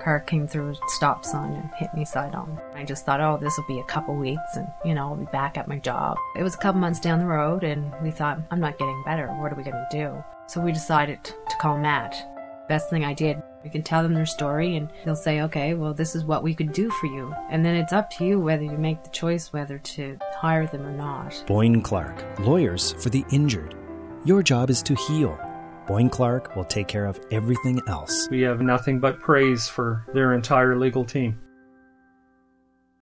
car came through a stop sign and hit me side on. I just thought, oh, this will be a couple weeks and, I'll be back at my job. It was a couple months down the road and we thought, I'm not getting better. What are we going to do? So we decided to call Matt. Best thing I did, we can tell them their story and they'll say, okay, well, this is what we could do for you. And then it's up to you whether you make the choice whether to hire them or not. Boyne Clark, lawyers for the injured. Your job is to heal. Boyne Clark will take care of everything else. We have nothing but praise for their entire legal team.